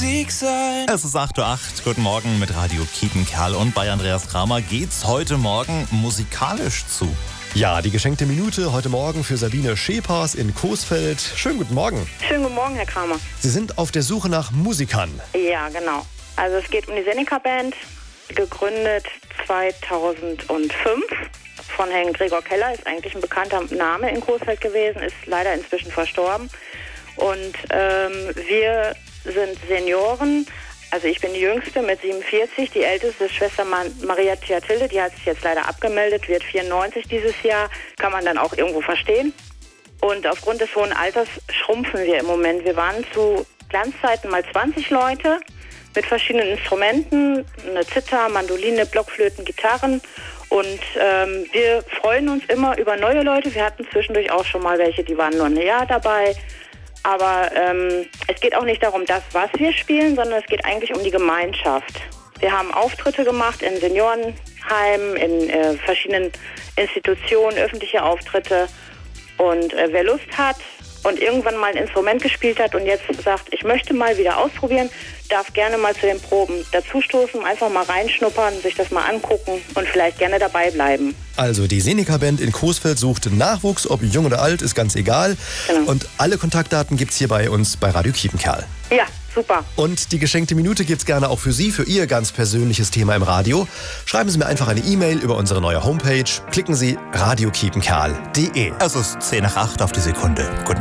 Musik sein. Es ist 8:08 Uhr. Guten Morgen mit Radio Kiepenkerl und bei Andreas Kramer geht's heute Morgen musikalisch zu. Ja, die geschenkte Minute heute Morgen für Sabine Schepers in Coesfeld. Schönen guten Morgen. Schönen guten Morgen, Herr Kramer. Sie sind auf der Suche nach Musikern. Ja, genau. Also es geht um die Seneca Band, gegründet 2005 von Herrn Gregor Keller, ist eigentlich ein bekannter Name in Coesfeld gewesen, ist leider inzwischen verstorben. Und wir sind Senioren, also ich bin die Jüngste mit 47, die Älteste ist Schwester Maria Theatilde, die hat sich jetzt leider abgemeldet, wird 94 dieses Jahr, kann man dann auch irgendwo verstehen. Und aufgrund des hohen Alters schrumpfen wir im Moment. Wir waren zu Glanzzeiten mal 20 Leute mit verschiedenen Instrumenten, eine Zither, Mandoline, Blockflöten, Gitarren. Und wir freuen uns immer über neue Leute. Wir hatten zwischendurch auch schon mal welche, die waren nur ein Jahr dabei. Aber es geht auch nicht darum, das, was wir spielen, sondern es geht eigentlich um die Gemeinschaft. Wir haben Auftritte gemacht in Seniorenheimen, in verschiedenen Institutionen, öffentliche Auftritte. Und wer Lust hat und irgendwann mal ein Instrument gespielt hat und jetzt sagt, ich möchte mal wieder ausprobieren, darf gerne mal zu den Proben dazustoßen, einfach mal reinschnuppern, sich das mal angucken und vielleicht gerne dabei bleiben. Also die Seneca Band in Coesfeld sucht Nachwuchs, ob jung oder alt, ist ganz egal. Genau. Und alle Kontaktdaten gibt's hier bei uns bei Radio Kiepenkerl. Ja, super. Und die geschenkte Minute gibt's gerne auch für Sie, für Ihr ganz persönliches Thema im Radio. Schreiben Sie mir einfach eine E-Mail über unsere neue Homepage. Klicken Sie radiokiepenkerl.de. Es ist 7:10 auf die Sekunde. Guten